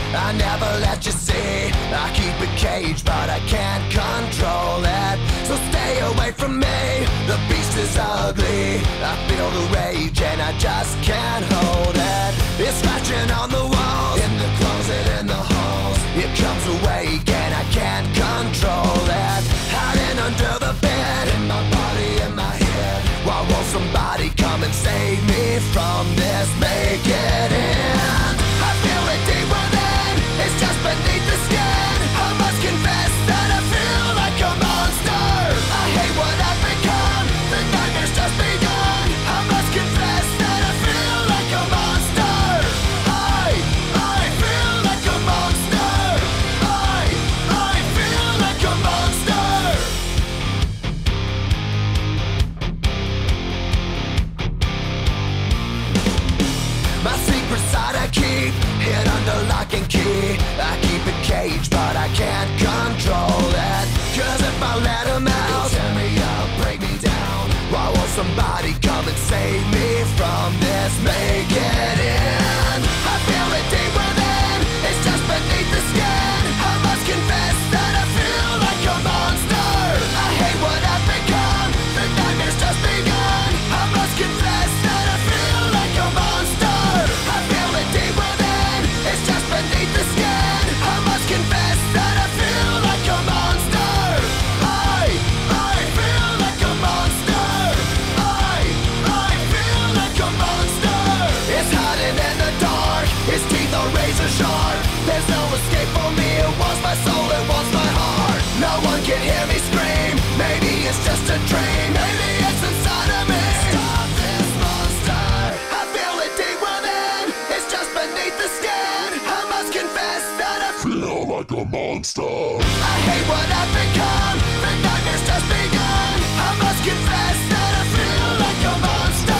I never let you see. I keep it caged, but I can't control it. So stay away from me, the beast is ugly. I feel the rage and I just can't hold it. It's scratching on the walls, in the closet, in the halls. It comes awake and I can't control it. Hiding under the bed, in my body, in my head. Why won't somebody come and save me from this? Make it end. I feel it deep within, it's just beneath the skin. I must confess that I feel like a monster. I hate what I've become, the nightmare's just begun. I must confess that I feel like a monster. I feel like a monster. I feel like a monster. My secret side I keep hid under lock and key. I keep it caged, but I can't control it. Cause if I let him out, he'll tear me up, break me down. Why won't somebody come and save me from this? Make it end. I feel it deep within, it's just beneath the skin. I must confess that I feel like a monster. I hate what I've become, the nightmare's just begun. I must confess that I feel like a monster. I feel it deep within, it's just beneath the skin. I must confess that I feel like a monster. I feel like a monster. I feel like a monster. It's hiding in the dark, its teeth are razor sharp. There's no escape for me, it wants my soul, it wants my heart. No one can hear me scream, maybe it's just a dream. Maybe it's inside of me. Stop this monster. I feel it deep within, it's just beneath the skin. I must confess that I feel like a monster. I hate what I've become, the nightmare's just begun. I must confess that I feel like a monster.